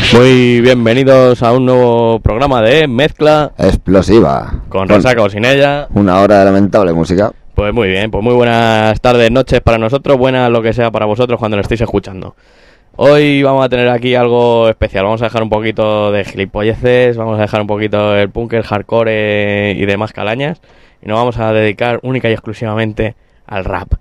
Muy bienvenidos a un nuevo programa de Mezcla Explosiva. Con resaca o sin ella. Una hora de lamentable música. Pues muy bien, pues muy buenas tardes, noches para nosotros, buenas lo que sea para vosotros cuando lo estéis escuchando. Hoy vamos a tener aquí algo especial, vamos a dejar un poquito de gilipolleces, vamos a dejar un poquito el punk, el hardcore y demás calañas, y nos vamos a dedicar única y exclusivamente al rap.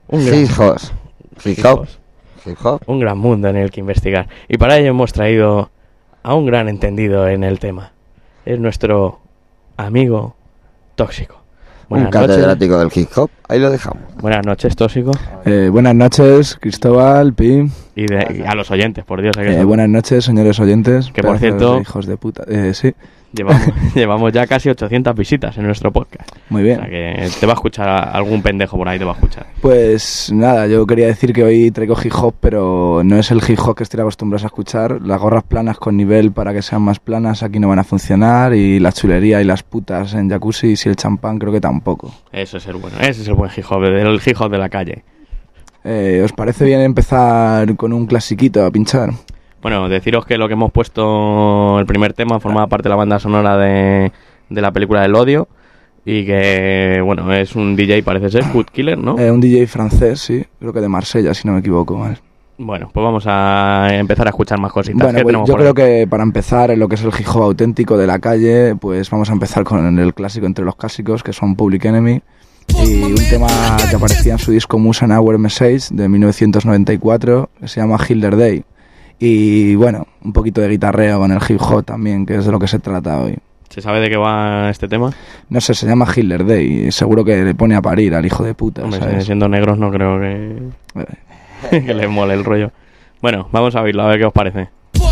Hip hop. Un gran mundo en el que investigar. Y para ello hemos traído a un gran entendido en el tema. Es nuestro amigo Tóxico. Un catedrático del hip hop. Ahí lo dejamos. Buenas noches, Tóxico. Buenas noches, Cristóbal, Pi. Y a los oyentes, por Dios. Buenas noches, señores oyentes. Que por cierto, hijos de puta. Sí. Llevamos ya casi 800 visitas en nuestro podcast. Muy bien. O sea que te va a escuchar algún pendejo por ahí, te va a escuchar. Pues nada, yo quería decir que hoy traigo hip hop, pero no es el hip hop que estoy acostumbrado a escuchar. Las gorras planas con nivel para que sean más planas aquí no van a funcionar, y la chulería y las putas en jacuzzi y el champán creo que tampoco. Eso es el bueno, ese es el buen hip hop, el hip hop de la calle. ¿Os parece bien empezar con un clasiquito a pinchar? Bueno, deciros que lo que hemos puesto, el primer tema, formaba parte de la banda sonora de la película El Odio, y que, bueno, es un DJ, parece ser, Food Killer, ¿no? Un DJ francés, sí, creo que de Marsella, si no me equivoco, ¿vale? Bueno, pues vamos a empezar a escuchar más cositas. Bueno, pues yo creo que para empezar en lo que es el hip hop auténtico de la calle, pues vamos a empezar con el clásico entre los clásicos, que son Public Enemy, y un tema que aparecía en su disco Musa Our Message de 1994, que se llama Hitler Day. Y bueno, un poquito de guitarreo con el hip hop también, que es de lo que se trata hoy. ¿Se sabe de qué va este tema? No sé, se llama Hitler Day y seguro que le pone a parir al hijo de puta. Hombre, ¿sabes? Siendo negros no creo que les mole el rollo. Bueno, vamos a oírlo, a ver qué os parece.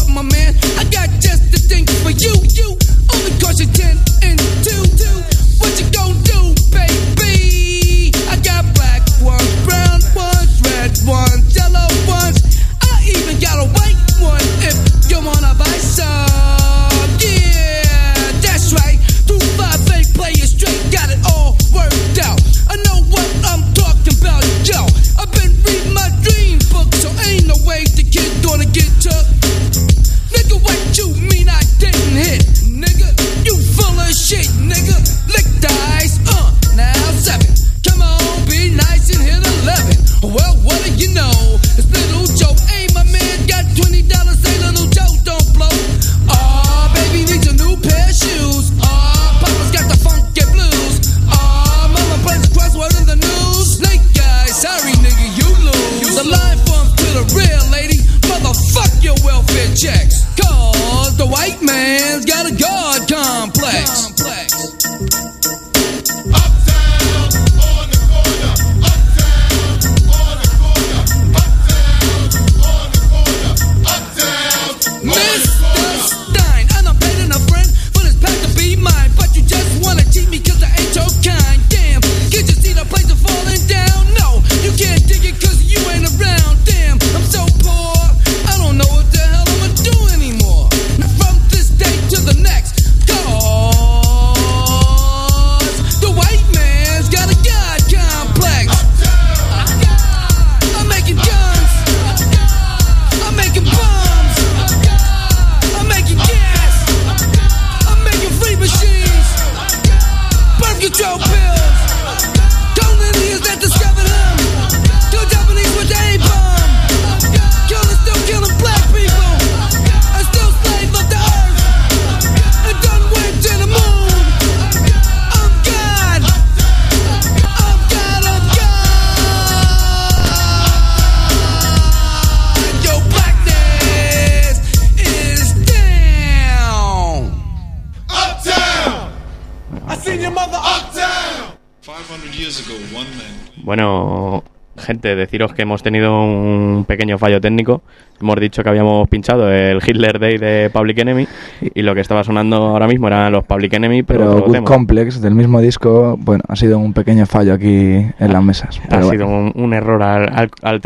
Bueno, gente, deciros que hemos tenido un pequeño fallo técnico. Hemos dicho que habíamos pinchado el Hitler Day de Public Enemy y lo que estaba sonando ahora mismo eran los Public Enemy, pero Good Complex del mismo disco, bueno, ha sido un pequeño fallo aquí en las mesas. Ha sido un error al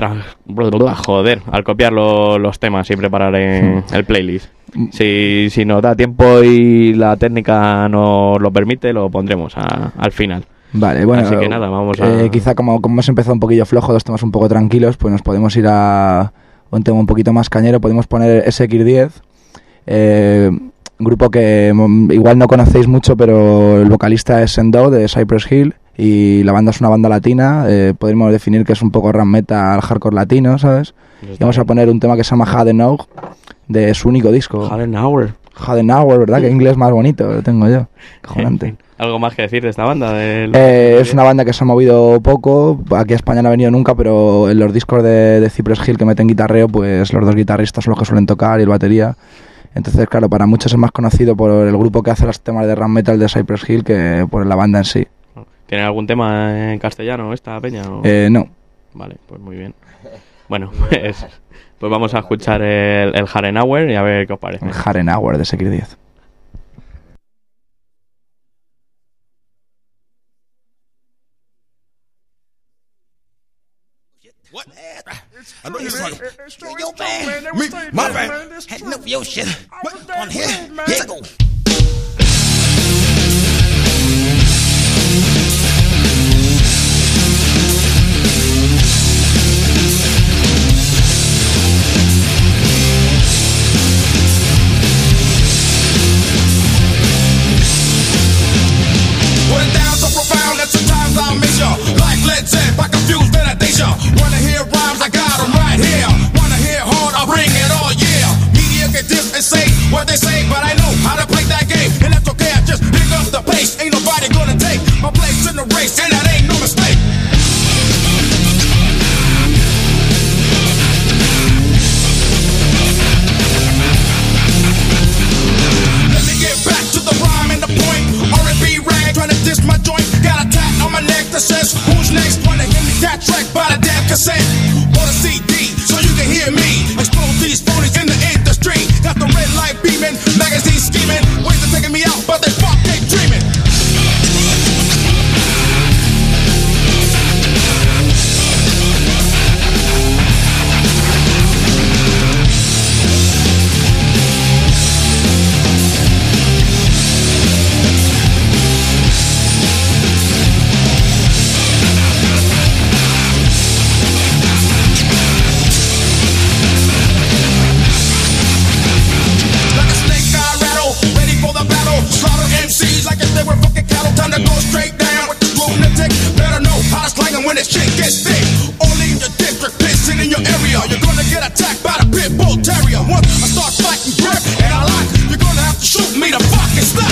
copiar los temas y preparar el playlist. Si nos da tiempo y la técnica nos lo permite, lo pondremos al final. Vale, bueno, así que nada, vamos a... quizá como hemos empezado un poquillo flojo, dos temas un poco tranquilos, pues nos podemos ir a un tema un poquito más cañero. Podemos poner SX10 Un grupo que igual no conocéis mucho, pero el vocalista es Sendo de Cypress Hill y la banda es una banda latina. Podríamos definir que es un poco rap metal, hardcore latino, ¿sabes? Y vamos a poner un tema que se llama Hadenauer de su único disco. Hadenauer, ¿verdad? Qué inglés más bonito lo tengo yo. Cojonante. ¿Algo más que decir de esta banda? Es una banda que se ha movido poco. Aquí a España no ha venido nunca, pero en los discos de Cypress Hill que meten guitarreo, pues los dos guitarristas son los que suelen tocar y el batería. Entonces, claro, para muchos es más conocido por el grupo que hace los temas de rap metal de Cypress Hill que por la banda en sí. ¿Tiene algún tema en castellano esta peña? ¿O? No. Vale, pues muy bien. Bueno, pues vamos a escuchar el Hadenauer y a ver qué os parece. El Hadenauer de Secret 10. What? I know you're talking. Yo, man. Me, my bad. Had enough of your shit. On here. Here I go. Put it down so profound that sometimes I'll miss ya. Like Led Zepp, I confuse Benedictia. Wanna hear rhymes, I got them right here. Wanna hear hard, I'll bring it all, yeah. Media can diss and say what they say, but I know how to play that game. And that's okay, I just pick up the pace. Ain't nobody gonna take my place in the race, and that ain't no mistake. Let me get back to the rhyme and the point. R&B rag, trying to diss my joint. Got a tat on my neck that says, who's next? Wanna hear me cat track by the damn cassette or the CD, so you can hear me expose these phonies in the industry. Got the red light beaming, magazine scheming, ways of taking me out, but they fuck ain't dreaming. Like if they were fucking cattle, time to go straight down with the lunatic. Better know how to slang 'em when this shit gets thick. Only in your district, pissing in your area, you're gonna get attacked by the pit bull terrier. Once I start fighting grip and I lock, you're gonna have to shoot me to fucking stop.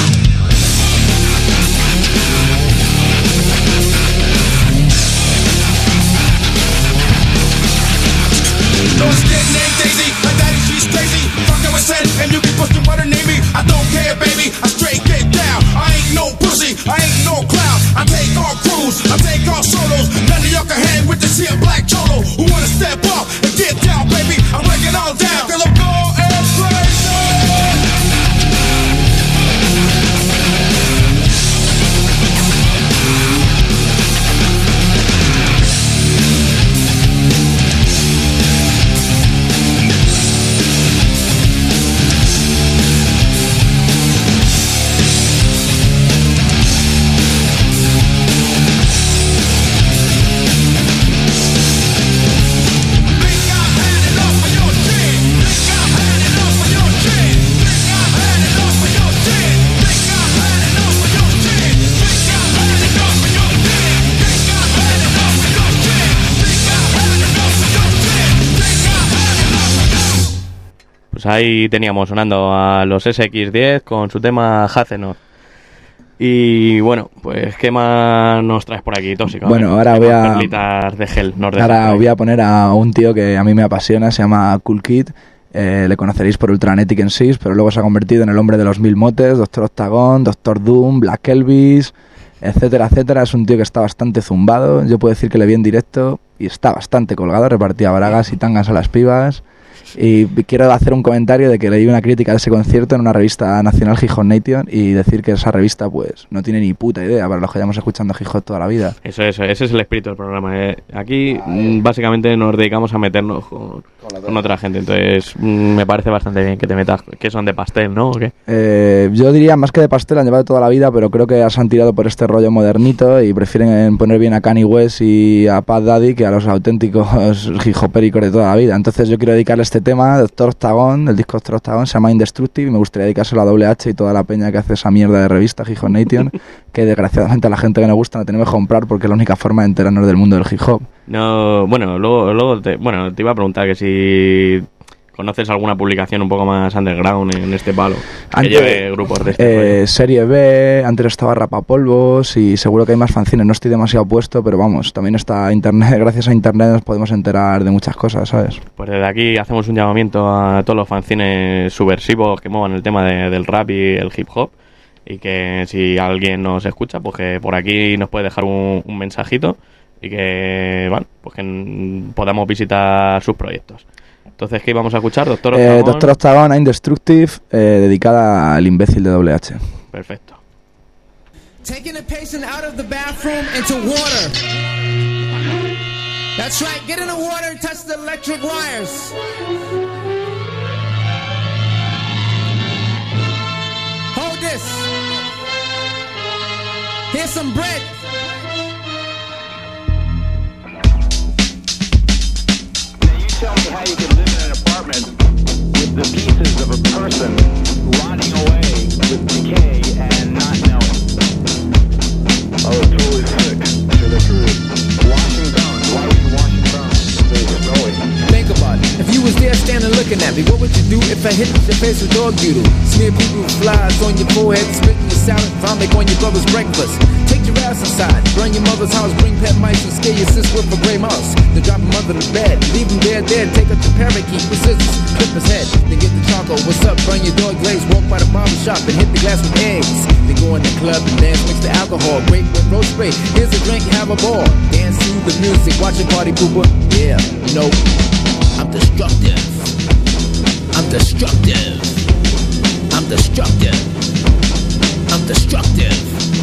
No skin named Daisy, my daddy she's crazy. Fucking with said, and you be pushing what her name me. I don't care, baby, I straight get down. I ain't no pussy, I ain't no clown. I take all crews, I take all solos. None of y'all can hang with this here black cholo. Who wanna step up and get down, baby? I'm breaking all down, cause I'm going crazy. Pues ahí teníamos sonando a los SX10 con su tema Hazenor. Y bueno, pues ¿qué más nos traes por aquí, Tóxico? Bueno, ahora voy a... Perlitas de gel, ahora voy a poner a un tío que a mí me apasiona, se llama Cool Kid. Le conoceréis por Ultranetic en sí, pero luego se ha convertido en el hombre de los 1000 motes, Doctor Octagon, Doctor Doom, Black Elvis, etcétera, etcétera. Es un tío que está bastante zumbado, yo puedo decir que le vi en directo y está bastante colgado, repartía bragas y tangas a las pibas. Y quiero hacer un comentario de que leí una crítica de ese concierto en una revista nacional, Hip Hop Nation, y decir que esa revista pues no tiene ni puta idea para los que llevamos escuchando hip hop toda la vida. Eso, ese es el espíritu del programa. Aquí básicamente nos dedicamos a meternos con otra gente, entonces me parece bastante bien que te metas, que son de pastel, ¿no? ¿O qué? Yo diría más que de pastel, han llevado toda la vida, pero creo que se han tirado por este rollo modernito y prefieren poner bien a Kanye West y a Pat Daddy que a los auténticos hip hopéricos de toda la vida. Entonces yo quiero dedicarles este tema, Doctor Octagon, del disco Doctor Octagon, se llama Indestructive, y me gustaría dedicárselo a WH y toda la peña que hace esa mierda de revista, Hip Hop Nation, que desgraciadamente a la gente que nos gusta no tenemos que comprar porque es la única forma de enterarnos del mundo del hip hop. No, bueno, luego te iba a preguntar que si conoces alguna publicación un poco más underground en este palo, que lleve grupos de este Serie B, antes estaba Rapapolvos y seguro que hay más fanzines, no estoy demasiado puesto, pero vamos, también está internet, gracias a internet nos podemos enterar de muchas cosas, ¿sabes? Pues desde aquí hacemos un llamamiento a todos los fanzines subversivos que muevan el tema del rap y el hip hop, y que si alguien nos escucha, pues que por aquí nos puede dejar un mensajito y que, bueno, pues que podamos visitar sus proyectos. Entonces, ¿qué íbamos a escuchar? Doctor Octagon. Doctor Octagon, Indestructive, dedicada al imbécil de WH. Perfecto. Taking a patient out of the bathroom into water. That's right, get in the water and touch the electric wires. Hold this. Here's some bread. Tell me how you can live in an apartment with the pieces of a person rotting away with decay and not knowing. I was totally sick to the truth. Washing bones. Why were you washing bones? They were snowy. Think about it. If you was there standing looking at me, what would you do if I hit your face with dog doodle? Smear people with flies on your forehead, spit in your salad, vomit on your brother's breakfast. Take your ass inside, burn your mother's house, bring pet mice and scare your sis with a gray mouse. Then drop him under the bed, leave him dead, take up your parakeet with scissors, clip his head, then get the charcoal. What's up, burn your dog glaze, walk by the barber shop and hit the glass with eggs. Then go in the club and dance, mix the alcohol, break with road spray. Here's a drink, have a ball, dance to the music, watch a party pooper. Yeah, you know, I'm destructive. I'm destructive. I'm destructive. I'm destructive.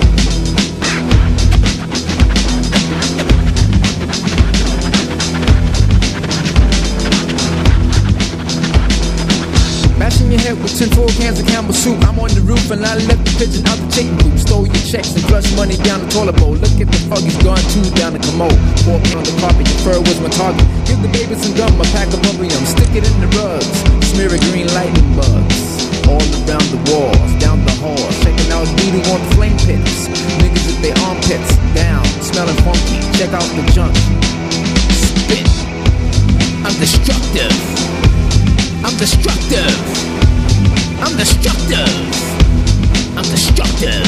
Bashing your head with 10 full cans of Campbell soup. I'm on the roof and I left the pigeon out the chicken coop. Stole your checks and flushed money down the toilet bowl. Look at the fuggies gone too down the commode. Walk on the carpet, your fur was my target. Give the baby some gum, a pack of bubblegum. Stick it in the rugs, smear it green lightning bugs. All around the walls, down the hall, shaking out beating on flame pits. Niggas with their armpits down, smelling funky. Check out the junk. Spit. I'm destructive. I'm destructive. I'm destructive. I'm destructive.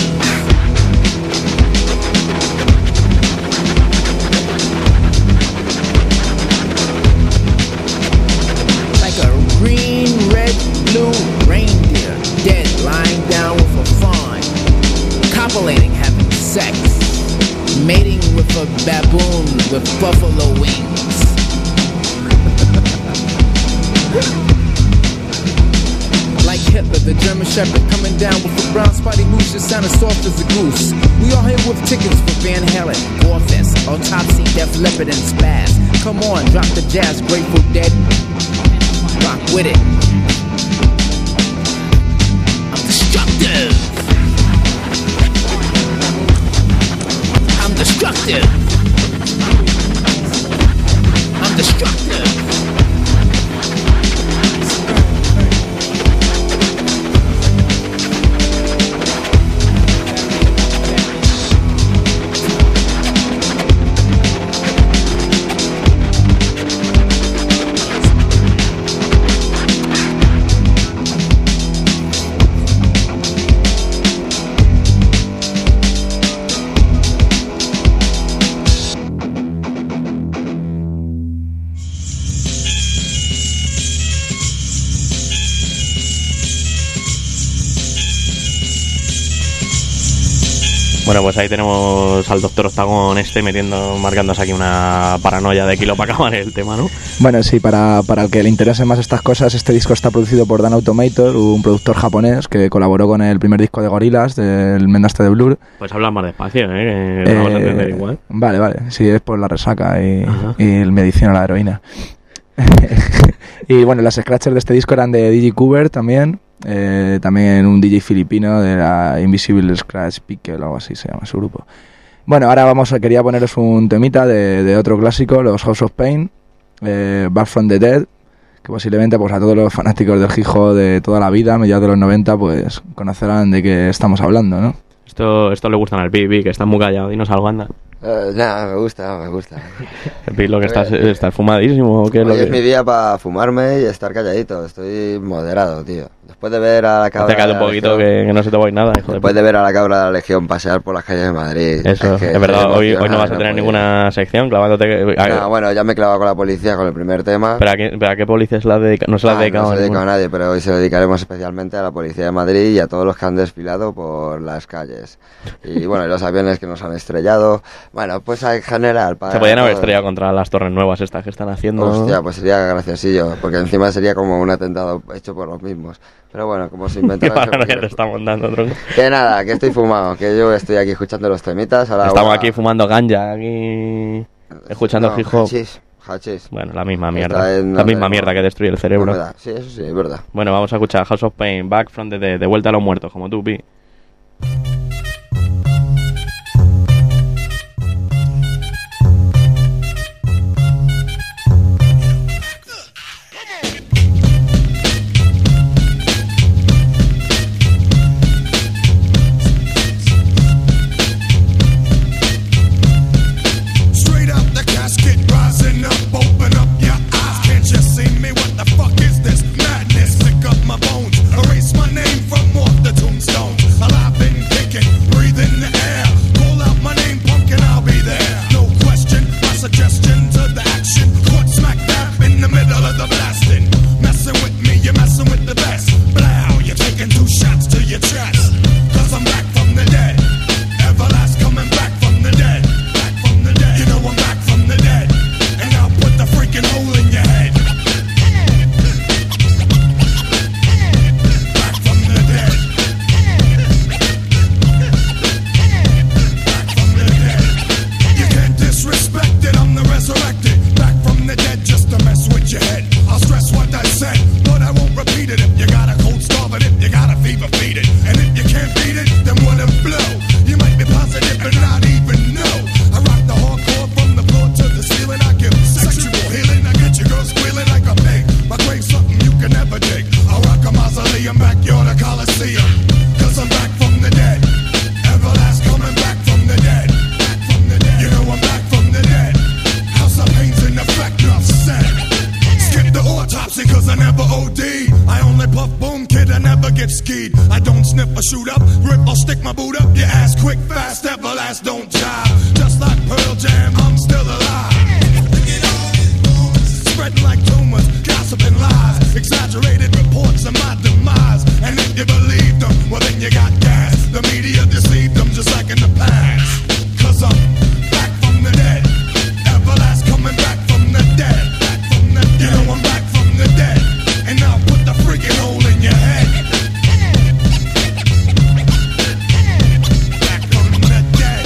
Like a green, red, blue reindeer, dead, lying down with a fawn, copulating, having sex, mating with a baboon with buffalo wings. Like Hitler, the German Shepherd, coming down with a brown spotty moose, just sounding soft as a goose. We all here with tickets for Van Halen, Gorefest, Autopsy, Def Leppard, and Spaz. Come on, drop the jazz, Grateful Dead. Rock with it. I'm destructive. I'm destructive. I'm destructive. Bueno, pues ahí tenemos al Doctor Octagon marcándose aquí una paranoia de kilo para acabar el tema, ¿no? Bueno, sí, para el que le interese más estas cosas, este disco está producido por Dan Automator, un productor japonés que colaboró con el primer disco de Gorillaz, del Mendaste de Blur. Pues habla más despacio, que lo vamos a entender igual. Vale, sí, es por la resaca y medicina a la heroína. Y bueno, las scratchers de este disco eran de DJ Kubert también. También un DJ filipino de la Invisible Scratch Pickle o algo así se llama su grupo. Bueno, ahora quería poneros un temita de otro clásico, los House of Pain, Back from the Dead, que posiblemente pues a todos los fanáticos del hip hop de toda la vida, a mediados de los 90, pues conocerán de qué estamos hablando, ¿no? Esto le gustan al Pi, que está muy callado. Dinos algo, anda. Nada, me gusta. El Pi, lo que estás fumadísimo. ¿Qué es lo Hoy que... es mi día para fumarme y estar calladito. Estoy moderado, tío. Después de ver a la cabra... Acércate un poquito que no se te va a ir nada, hijo de Después de ver a la cabra de la Legión pasear por las calles de Madrid. Eso, que es verdad, estoy hoy no vas a emocionado, tener no ninguna sección clavándote... No, bueno, ya me he clavado con la policía con el primer tema. ¿Pero a qué policía se la dedica? No se la ha dedicado No se a lo dedica a ninguno. nadie, pero hoy se lo dedicaremos especialmente a la policía de Madrid y a todos los que han desfilado por las calles. Y bueno, y los aviones que nos han estrellado. Bueno, pues en general... Se podían haber estrellado contra las torres nuevas estas que están haciendo. Hostia, pues sería graciosillo, porque encima sería como un atentado hecho por los mismos. Pero bueno, como se Qué inventaron... paranoia te está montando, tronco. Que nada, que estoy fumado, que yo estoy aquí escuchando los temitas. Ahora Estamos aquí fumando ganja, aquí escuchando no, hip hop. Hachís. Bueno, la misma Está mierda. en- La misma mierda que destruye el cerebro. No me da. Sí, eso sí, es verdad. Bueno, vamos a escuchar House of Pain, Back from the Dead, de vuelta a los muertos, como tú, Pi. Straight out the casket, rising up, open up your eyes. Can't you see me? What the fuck is this madness? Pick up my bones, erase my name from off the tombstones. Alive and kicking, breathing the air. Call out my name, punk, and I'll be there. No question, my suggestion to the action. Caught smack dab in the middle of the blasting. Messing with me, you're messing with the best. Blow, you're taking 2 shots to your chest. 'Cause I'm back from the dead. Everlast coming back from the dead. Back from the dead. You know I'm back from the dead. And I'll put the freaking hole in your head. Back from the dead. Back from the dead. You can't disrespect it, I'm the resurrected. Back from the dead just to mess with your head. I'll stress what I said, but I won't repeat it. If you got a cold starve it, if you got a fever, feed it. And if you can't beat it, then what it blow. You might be positive but not even know. I rock the hardcore from the floor to the ceiling. I give sexual healing. I get your girl squealing like a pig. My grave's something you can never dig. I'll rock a mausoleum, backyard a coliseum. 'Cause I'm back from the dead. Everlast coming back from the dead. Back from the dead. You know I'm back from the dead. House of Pain's in effect, enough said. Skip the autopsy 'cause I never OD. I only puff boom, kid, I never get skied. I don't sniff or shoot up, rip or stick my boot up your ass quick, fast, Everlast don't jive. Just like Pearl Jam, I'm still alive. Spreading like tumors, gossiping lies, exaggerated reports of my demise. And if you believe them, well then you got gas. The media deceived them just like in the past. 'Cause I'm back from the dead. Everlast coming back from the dead. Back from the dead. You know I'm back from the dead. And I'll put the freaking hole in your head. Back from the dead.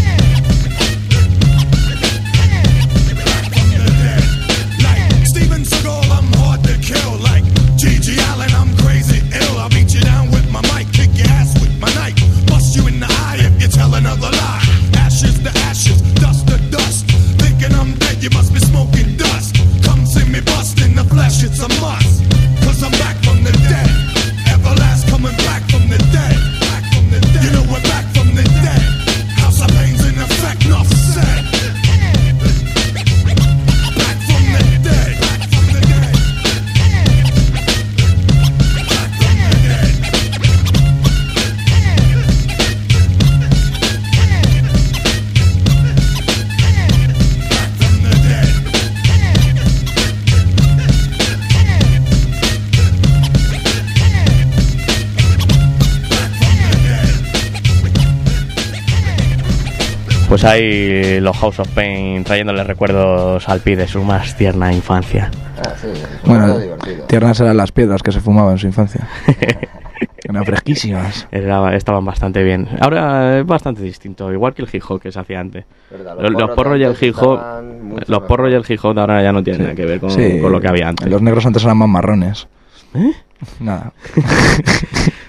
Back from the dead. Like Steven Seagal, I'm hard to kill. Like G.G. Allen, I'm crazy ill. I'll beat you down with my mic, kick your ass with my knife, bust you in the eye if you tell another lie. Ashes to ashes, dust to dust. Thinking I'm dead, you must be smoking dust. Come see me bust in the flesh, it's a must. 'Cause I'm back from the dead. Everlast coming back from the dead. Back from the dead. You know we're back from the dead. House of Pain's in effect, enough said. Back from the dead. Back from the dead. Back from the dead. Back from the dead. Pues ahí los House of Pain trayéndole recuerdos al Pi de su más tierna infancia. Ah, sí, Bueno, divertido. tiernas eran las piedras que se fumaban en su infancia. Eran fresquísimas. Estaban bastante bien. Ahora es bastante distinto, igual que el hip hop que se hacía antes. Verdad, Los porros y el hip hop, los porros y el hip hop ahora ya no tienen nada que ver con lo que había antes. Los negros antes eran más marrones. ¿Eh? Nada.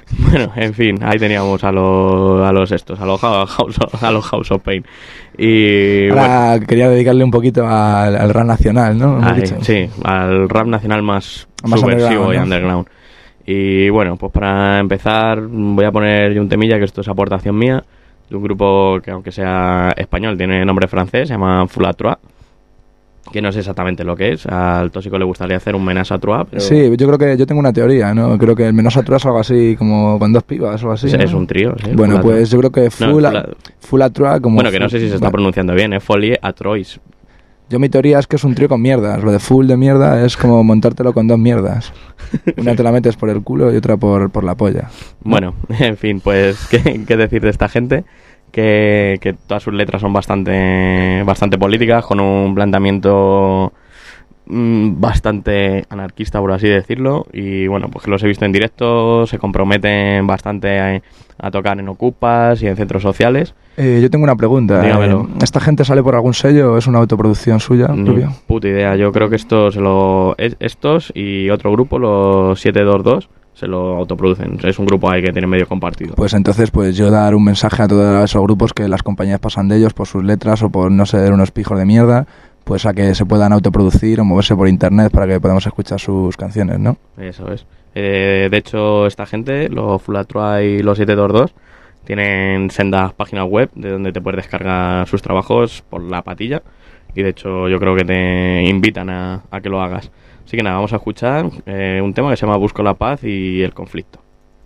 Bueno, en fin, ahí teníamos a los House of Pain. Y Ahora bueno, quería dedicarle un poquito al rap nacional, ¿no? Hemos ahí, dicho. sí, al rap nacional más underground, subversivo y ¿no? underground. Y bueno, pues para empezar voy a poner yo un temilla, que esto es aportación mía, de un grupo que aunque sea español tiene nombre francés, se llama Full Trois, que no sé exactamente lo que es. Al Tóxico le gustaría hacer un Menage à Trois, pero Sí, yo creo que yo tengo una teoría, ¿no? Creo que el Menage à Trois es algo así como con dos pibas o así. es ¿no? un trío. Sí, Bueno, Full à pues yo creo que No, Full à Trois como... bueno, que no sé si se está Vale. pronunciando bien, es Folie à Trois. Yo mi teoría es que es un trío con mierdas. Lo de full de mierda es como montártelo con dos mierdas. Una te la metes por el culo y otra por la polla. Bueno, en fin, pues qué decir de esta gente, que todas sus letras son bastante políticas, con un planteamiento bastante anarquista, por así decirlo. Y bueno, pues que los he visto en directo, se comprometen bastante a tocar en ocupas y en centros sociales. Yo tengo una pregunta. Dígamelo. ¿Esta gente sale por algún sello o es una autoproducción suya, Ni Rubio? puta idea, yo creo que estos y otro grupo, los 722, se lo autoproducen. Es un grupo ahí que tiene medio compartido. Pues entonces, pues yo dar un mensaje a todos esos grupos que las compañías pasan de ellos por sus letras o por no ser unos pijos de mierda, pues a que se puedan autoproducir o moverse por internet para que podamos escuchar sus canciones, ¿no? Eso es. De hecho, esta gente, los Full Trois y los 722, tienen sendas páginas web de donde te puedes descargar sus trabajos por la patilla. Y de hecho yo creo que te invitan a que lo hagas. Así que nada, vamos a escuchar un tema que se llama Busco la paz y el conflicto.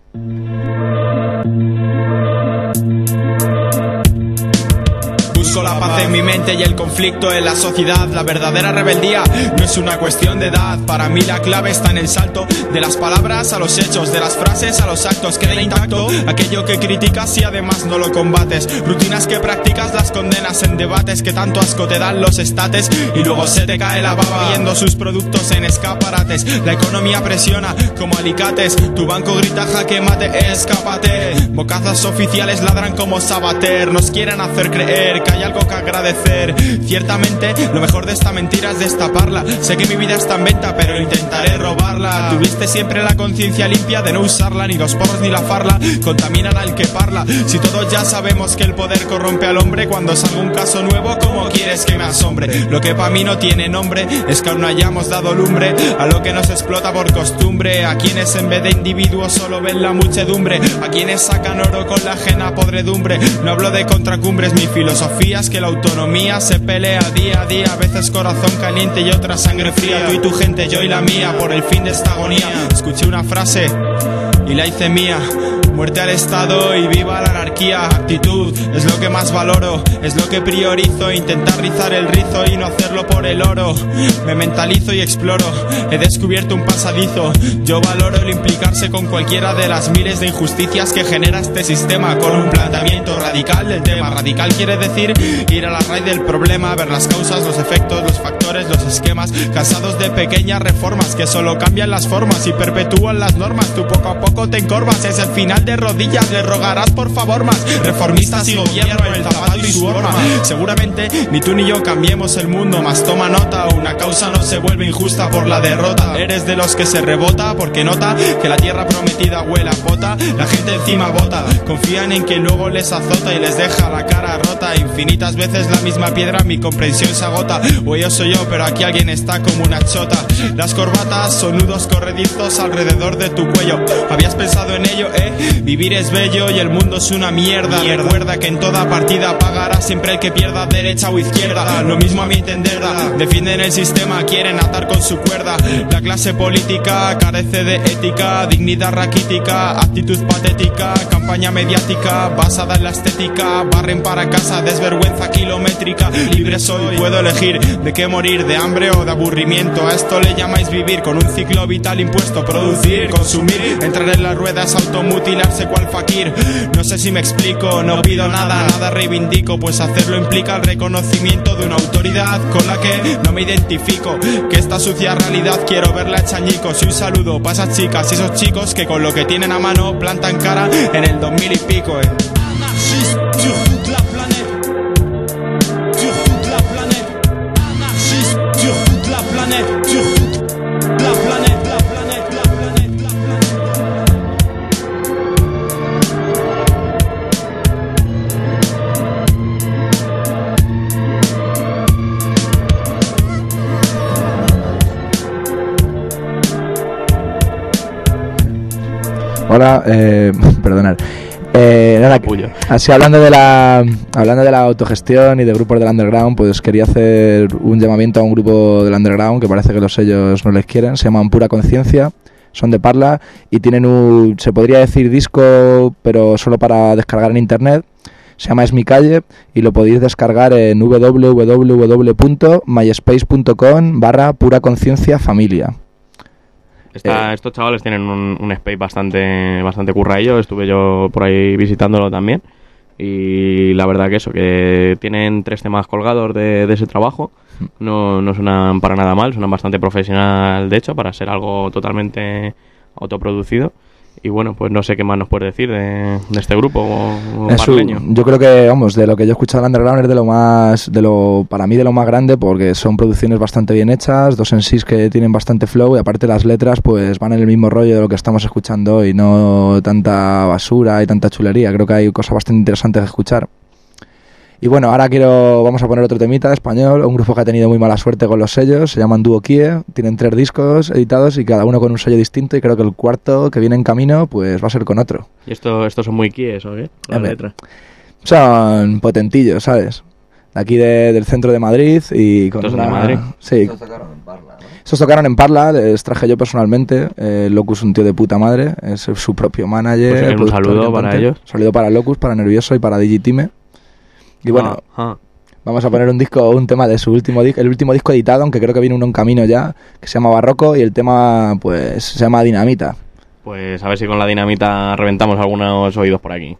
Busco la paz en mi mente y el conflicto en la sociedad. La verdadera rebeldía no es una cuestión de edad. Para mí la clave está en el salto de las palabras a los hechos, de las frases a los actos. Queda intacto aquello que criticas y además no lo combates. Rutinas que practicas las condenas en debates que tanto asco te dan los estates. Y luego se te cae la baba viendo sus productos en escaparates. La economía presiona como alicates. Tu banco grita jaque mate, escápate. Bocazas oficiales ladran como Sabater. Nos quieren hacer creer que hay algo que agradecer. Ciertamente lo mejor de esta mentira es destaparla. Sé que mi vida está en venta pero intentaré robarla. Tuviste siempre la conciencia limpia de no usarla. Ni los porros ni la farla contaminan al que parla. Si todos ya sabemos que el poder corrompe al hombre, cuando salga un caso nuevo ¿cómo quieres que me asombre? Lo que para mí no tiene nombre es que aún no hayamos dado lumbre a lo que nos explota por costumbre. A quienes en vez de individuos solo ven la muchedumbre. A quienes sacan oro con la ajena podredumbre. No hablo de contracumbres, mi filosofía es que la autonomía se pelea día a día. A veces corazón caliente y otra sangre fría. Tú y tu gente, yo y la mía, por el fin de esta agonía. Escuché una frase y la hice mía. Muerte al Estado y viva la anarquía. Actitud es lo que más valoro, es lo que priorizo. Intentar rizar el rizo y no hacerlo por el oro. Me mentalizo y exploro, he descubierto un pasadizo. Yo valoro el implicarse con cualquiera de las miles de injusticias que genera este sistema, con un planteamiento radical del tema. Radical quiere decir ir a la raíz del problema, ver las causas, los efectos, los factores, los esquemas. Cansados de pequeñas reformas que solo cambian las formas y perpetúan las normas. Tú poco a poco te encorvas, es el final de rodillas, le rogarás por favor más. Reformistas y gobierno, el zapato y su horma. Seguramente ni tú ni yo cambiemos el mundo, mas toma nota, una causa no se vuelve injusta por la derrota. Eres de los que se rebota porque nota que la tierra prometida huele a pota. La gente encima vota, confían en que luego les azota y les deja la cara rota. Infinitas veces la misma piedra, mi comprensión se agota. O yo soy yo, pero aquí alguien está como una chota. Las corbatas son nudos corredizos alrededor de tu cuello. ¿Habías pensado en ello, Vivir es bello y el mundo es una mierda. Recuerda que en toda partida pagará siempre el que pierda, derecha o izquierda. Lo mismo a mi entender, defienden el sistema, quieren atar con su cuerda. La clase política carece de ética, dignidad raquítica, actitud patética, campaña mediática basada en la estética. Barren para casa, desvergüenza kilométrica. Libre soy, puedo elegir de qué morir, de hambre o de aburrimiento. A esto le llamáis vivir, con un ciclo vital impuesto. Producir, consumir, entrar en la rueda es automutilarse cual fakir. No sé si me explico, no pido nada, nada reivindico, pues hacerlo implica el reconocimiento de una autoridad con la que no me identifico. Que esta sucia realidad quiero verla hecha añicos. Y un saludo para esas chicas y esos chicos que con lo que tienen a mano plantan cara en el 2000 y pico. Anarchiste sur toute la planète, sur toute la planète. Anarchiste sur toute la planète, sur toute la planète, la planète, la planète, la planète. Hola, perdonad. Nada, Capullo. así hablando de la autogestión y de grupos del underground, pues quería hacer un llamamiento a un grupo del underground que parece que los sellos no les quieren. Se llaman Pura Conciencia, son de Parla y tienen se podría decir disco, pero solo para descargar en internet. Se llama Es mi calle y lo podéis descargar en www.myspace.com/Pura Conciencia Familia. Estos chavales tienen un space bastante curraillo. Estuve yo por ahí visitándolo también. Y la verdad que eso, que tienen 3 temas colgados de ese trabajo. No suenan para nada mal, suenan bastante profesional, de hecho, para ser algo totalmente autoproducido. Y bueno, pues no sé qué más nos puedes decir de este grupo parleño. Yo creo que, vamos, de lo que yo he escuchado del underground es para mí de lo más grande, porque son producciones bastante bien hechas, 2 MCs que tienen bastante flow y aparte las letras pues van en el mismo rollo de lo que estamos escuchando hoy, no tanta basura y tanta chulería. Creo que hay cosas bastante interesantes de escuchar. Y bueno, ahora vamos a poner otro temita de español, un grupo que ha tenido muy mala suerte con los sellos, se llaman Dúo Kie, tienen 3 discos editados y cada uno con un sello distinto y creo que el cuarto que viene en camino pues va a ser con otro. ¿Y estos son muy kies o qué? La letra. Son potentillos, ¿sabes? De aquí del centro de Madrid y con ¿Estos son de Madrid? Sí. Estos tocaron en Parla, ¿no? Estos tocaron en Parla, les traje yo personalmente. Locus es un tío de puta madre, es su propio manager. Pues un saludo para ellos. Un saludo para Locus, para Nervioso y para Digitime. Y bueno, vamos a poner un tema de su último disco, el último disco editado, aunque creo que viene uno en camino ya, que se llama Barroco y el tema pues se llama Dinamita. Pues a ver si con la dinamita reventamos algunos oídos por aquí.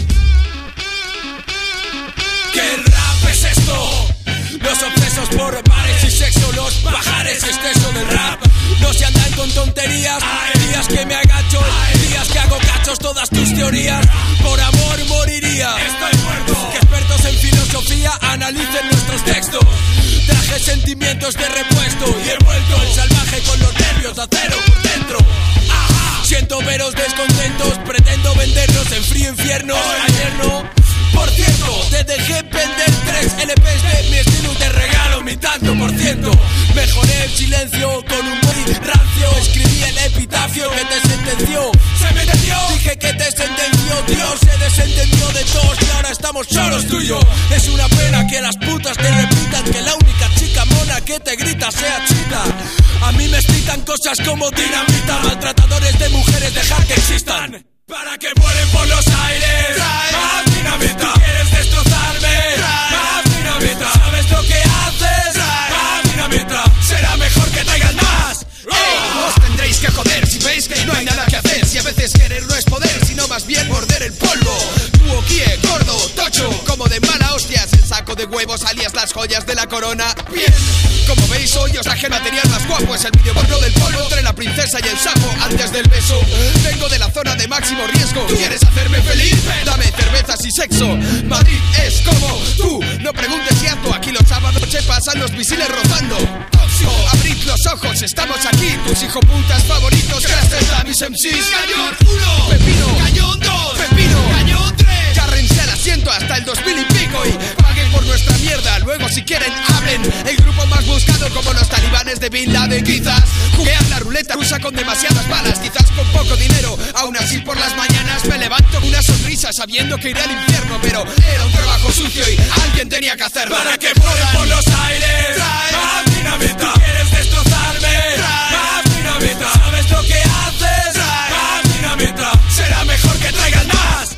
¿Qué rap es esto? Los obsesos por bares y sexo, los bajares y exceso del rap. No se andan con tonterías, días que me agacho, días que hago cachos, todas tus teorías. Por amor moriría, estoy muerto. Que expertos en filosofía analicen nuestros textos. Traje sentimientos de repuesto y he vuelto el salvaje con los nervios de acero por dentro. Ajá. Siento veros descontentos, pretendo venderlos en frío infierno. Ayer no. Por cierto, te dejé vender 3 LPs de mi estilo y te regalo mi tanto por ciento. Mejoré el silencio con un body rancio. Escribí el epitafio que te sentenció. Se me entendió. Dije que te sentenció. Dios se desentendió de todos y ahora estamos solos tú y yo. Es una pena que las putas te repitan que la única chica mona que te grita sea chita. A mí me excitan cosas como dinamita. Maltratadores de mujeres, dejar que existan. Para que vuelen por los aires. Más dinamita. ¿Quieres destrozarme? Más dinamita. ¿Sabes lo que haces? Más dinamita. Será mejor que traigan más. Os tendréis que joder si veis que no hay nada que hacer. Si a veces querer no es poder, sino más bien morder el polvo. Dúo Kie, gordo, tocho, como de mala hostias. El saco de huevos alias las joyas de la corona. Bien, como veis hoy os traje el material más guapo. Es el vídeo porno del polvo entre la princesa y el sapo antes del beso. Vengo de la zona de máximo riesgo. ¿Quieres hacerme feliz? Dame cervezas y sexo. Madrid es como tú. No preguntes si ando aquí los sábados. Se pasan los misiles rozando. Tóxico, abrid los ojos, estamos aquí. Tus hijoputas favoritos. Gracias a mis MCs. Cañón 1, Pepino. Cañón 2, Pepino. Cañón 3. Cárrense al asiento hasta el 2000 y pico y paguen por nuestra mierda. Luego si quieren hablen. El grupo más buscado como los talibanes de Bin Laden. Quizás juguean la ruleta rusa con demasiadas balas. Quizás con poco dinero. Aún así por las mañanas me levanto con una sonrisa sabiendo que iré al infierno. Pero era un trabajo sucio y alguien tenía que hacerlo. Para que vuelen por los aires. Más dinamita. ¿Quieres destrozarme? Más dinamita. ¿Sabes lo que haces? Más dinamita. Será mejor que traigan más.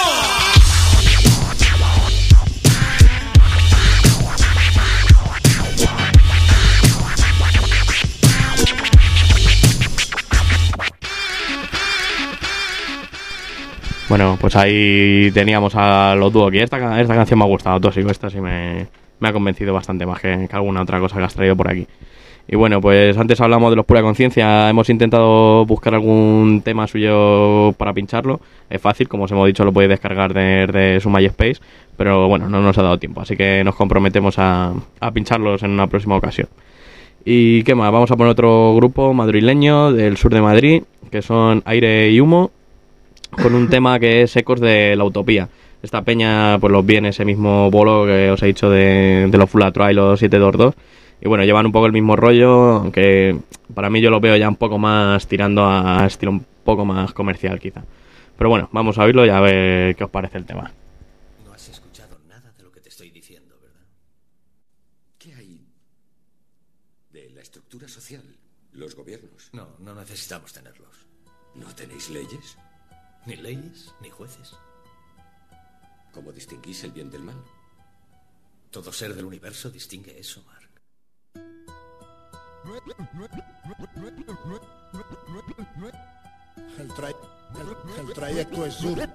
Bueno, pues ahí teníamos a los Dúo Kie. Esta canción me ha gustado, Tóxico. Esta sí me ha convencido bastante más que alguna otra cosa que has traído por aquí. Y bueno, pues antes hablamos de los Pura Conciencia. Hemos intentado buscar algún tema suyo para pincharlo. Es fácil, como os hemos dicho, lo podéis descargar de su MySpace. Pero bueno, no nos ha dado tiempo, así que nos comprometemos a pincharlos en una próxima ocasión. ¿Y qué más? Vamos a poner otro grupo madrileño del sur de Madrid, que son Aire y Humo, con un tema que es Ecos de la Utopía. Esta peña pues los vi en ese mismo bolo que os he dicho de los Full Atro y los 722. Y bueno, llevan un poco el mismo rollo, aunque para mí yo lo veo ya un poco más tirando a estilo poco más comercial quizá. Pero bueno, vamos a oírlo y a ver qué os parece el tema. No has escuchado nada de lo que te estoy diciendo, ¿verdad? ¿Qué hay de la estructura social? Los gobiernos. No necesitamos tenerlos. ¿No tenéis leyes? Ni leyes, ni jueces. ¿Cómo distinguís el bien del mal? Todo ser del universo distingue eso, Mark. El trayecto es duro.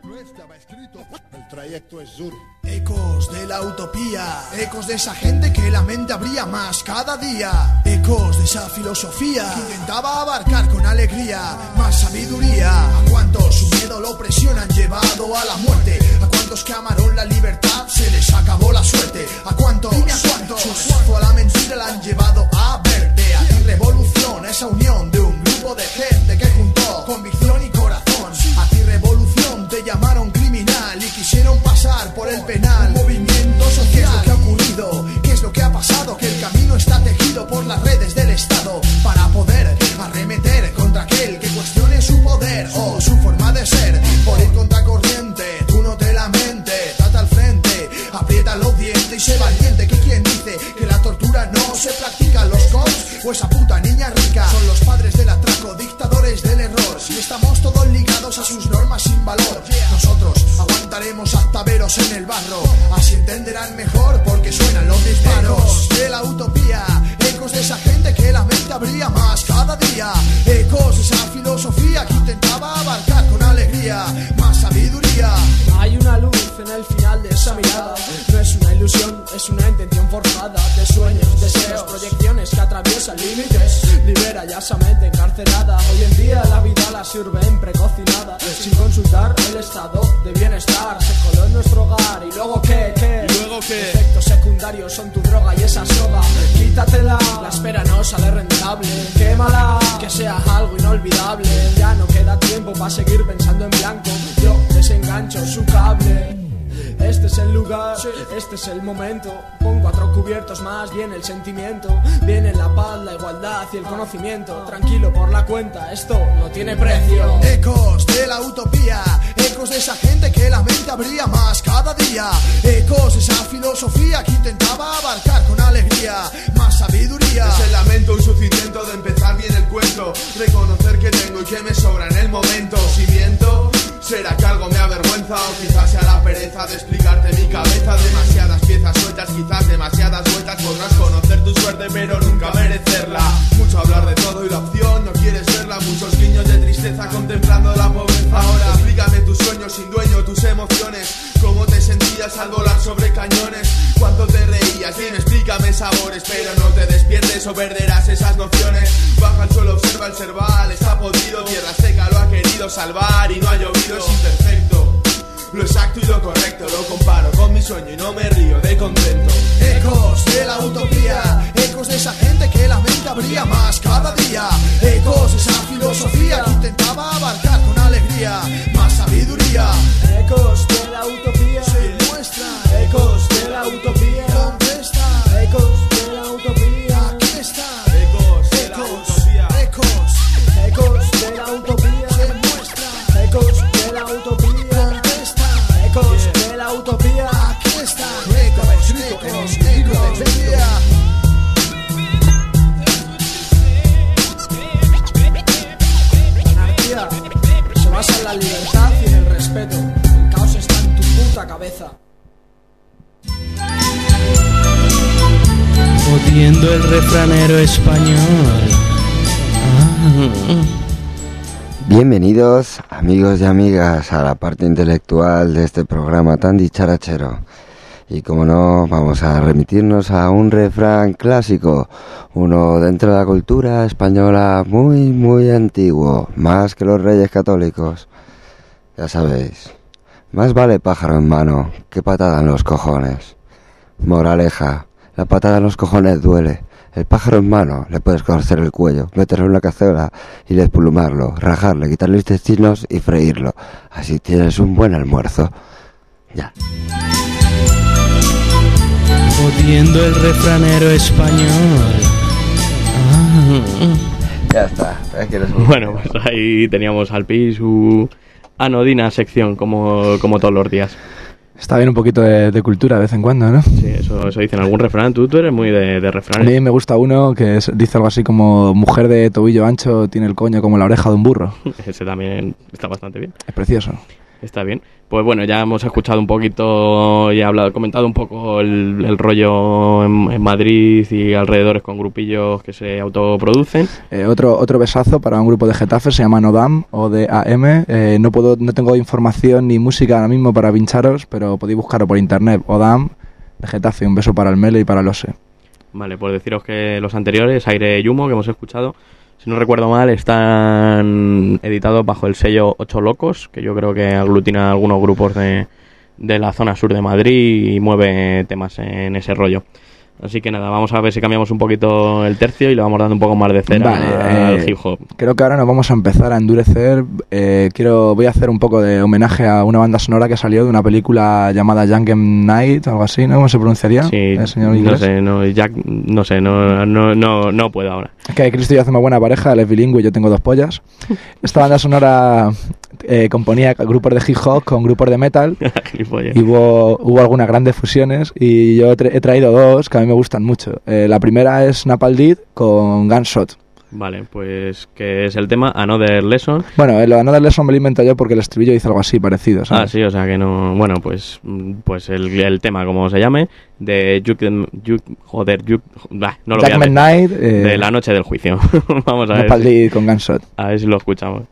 El trayecto es duro. Ecos de la utopía, ecos de esa gente que la mente abría más cada día. Ecos de esa filosofía que intentaba abarcar con alegría más sabiduría. A cuantos su miedo, la opresión han llevado a la muerte. A cuantos que amaron la libertad se les acabó la suerte. A cuantos, dime a cuántos, su esfuerzo a la mentira la han llevado a verte. A ti revolución, esa unión de un grupo de gente que juntó convicción y corazón. A ti revolución te llamaron criminal y quisieron pasar por el penal. Un movimiento social. ¿Qué es lo que ha ocurrido? ¿Qué es lo que ha pasado? Que el camino está tejido por las redes del Estado para poder arremeter contra aquel que cuestione su poder o su forma de ser. Por ir contra corriente, tú no te lamentes, date al frente, aprieta los dientes y sé valiente. Que quien dice que la tortura no se practica, los cops o esa puta niña rica son los padres del atraco, dictadores del error. Y estamos todos ligados a sus normas sin valor. Nosotros aguantaremos hasta veros en el barro, así entenderán mejor porque suenan los disparos. De la utopía, ecos de esa gente que la mente abría más cada día. Ecos de esa filosofía que intentaba abarcar con alegría más sabiduría. Hay una luz en el final de esa mirada. No es una ilusión, es una intención forjada. De sueños, deseos, proyecciones que atraviesan límites. Libera ya esa mente encarcerada. Hoy en día la vida la sirven precocinada, sin consultar el estado de bienestar. Se coló en nuestro hogar y luego ¿qué? ¿Y luego qué? Efectos secundarios son tu droga y esa soga. Quítatela, la espera no sale rentable. Quémala, que sea algo inolvidable. Ya no queda tiempo para seguir pensando en blanco. Yo desengancho su cable. Este es el lugar, este es el momento. Pon 4 cubiertos más, viene el sentimiento. Viene la paz, la igualdad y el conocimiento. Tranquilo por la cuenta, esto no tiene precio. Ecos de la utopía, ecos de esa gente que la mente abría más cada día. Ecos de esa filosofía que intentaba abarcar con alegría más sabiduría. Es el lamento, un sufrimiento de empezar bien el cuento. Reconocer que tengo y que me sobra en el momento. Si miento, será que algo me avergüenza, o quizás sea la pereza de explicarte mi cabeza. Demasiadas piezas sueltas, quizás demasiadas vueltas. Podrás conocer tu suerte pero nunca merecerla. Mucho hablar de todo y la opción no quieres verla. Muchos guiños de tristeza contemplando la pobreza. Ahora explícame tus sueños sin dueño, tus emociones. Cómo te sentías al volar sobre cañones. Cuánto te reías, bien, explícame sabores. Pero no te despiertes o perderás esas nociones. Baja al suelo, observa el cerval, está podrido. Tierra seca lo ha querido salvar y no ha llovido. Es imperfecto, lo exacto y lo correcto. Lo comparo con mi sueño y no me río de contento. Ecos de la utopía, ecos de esa gente que la mente abría más cada día. Ecos de esa filosofía que intentaba abarcar con alegría más sabiduría. Ecos de la utopía se muestra. Ecos de la utopía. ¿Dónde está? Ecos de la utopía. Aquí está. Ecos de la utopía. Ecos de la utopía. Se muestra. Ecos de la utopía. ¿Dónde está? Ecos de la utopía. Aquí está. Ecos de la utopía. La anarquía se basa en la libertad y en el respeto. El caos está en tu puta cabeza. Odiando el refranero español. Bienvenidos, amigos y amigas, a la parte intelectual de este programa tan dicharachero. Y como no, vamos a remitirnos a un refrán clásico, uno dentro de la cultura española muy, muy antiguo, más que los reyes católicos. Ya sabéis, más vale pájaro en mano que patada en los cojones. Moraleja, la patada en los cojones duele. El pájaro en mano le puedes cocer el cuello, meterlo en una cazuela y desplumarlo, rajarle, quitarle los intestinos y freírlo. Así tienes un buen almuerzo. Ya. Odiando el refranero español. Ya está. Bueno, pues ahí teníamos al Pi su anodina sección, como todos los días. Está bien un poquito de cultura de vez en cuando, ¿no? Sí, eso dicen. ¿Algún refrán? Tú eres muy de refranes. A mí me gusta uno que dice algo así como: mujer de tobillo ancho tiene el coño como la oreja de un burro. Ese también está bastante bien. Es precioso. Está bien. Pues bueno, ya hemos escuchado un poquito y comentado un poco el rollo en Madrid y alrededores con grupillos que se autoproducen. Otro besazo para un grupo de Getafe, se llama Nodam, ODAM. No tengo información ni música ahora mismo para pincharos, pero podéis buscarlo por internet. Odam de Getafe, un beso para el Mele y para el Ose. Vale, pues deciros que los anteriores, Aire y Humo, que hemos escuchado, si no recuerdo mal, están editados bajo el sello Ocho Locos, que yo creo que aglutina algunos grupos de la zona sur de Madrid y mueve temas en ese rollo. Así que nada, vamos a ver si cambiamos un poquito el tercio y le vamos dando un poco más de cera al hip hop. Creo que ahora nos vamos a empezar a endurecer. Voy a hacer un poco de homenaje a una banda sonora que salió de una película llamada Jankem Night, algo así, ¿no? ¿Cómo se pronunciaría? Sí, el señor inglés. No puedo ahora. Es que Cristo y yo hacemos buena pareja, él es bilingüe y yo tengo 2 pollas. Esta banda sonora componía grupos de hip hop con grupos de metal y hubo algunas grandes fusiones y yo he traído 2 que a mí me gustan mucho. La primera es Napalm Death con Gunshot. Vale, pues que es el tema Another Lesson. Bueno, el Another Lesson me lo invento yo porque el estribillo dice algo así parecido, ¿sabes? Ah, sí, o sea que no... Bueno, pues el tema, como se llame, de no lo voy a ver. Night, de la noche del juicio. Vamos a ver. Napalm Death con Gunshot. A ver si lo escuchamos.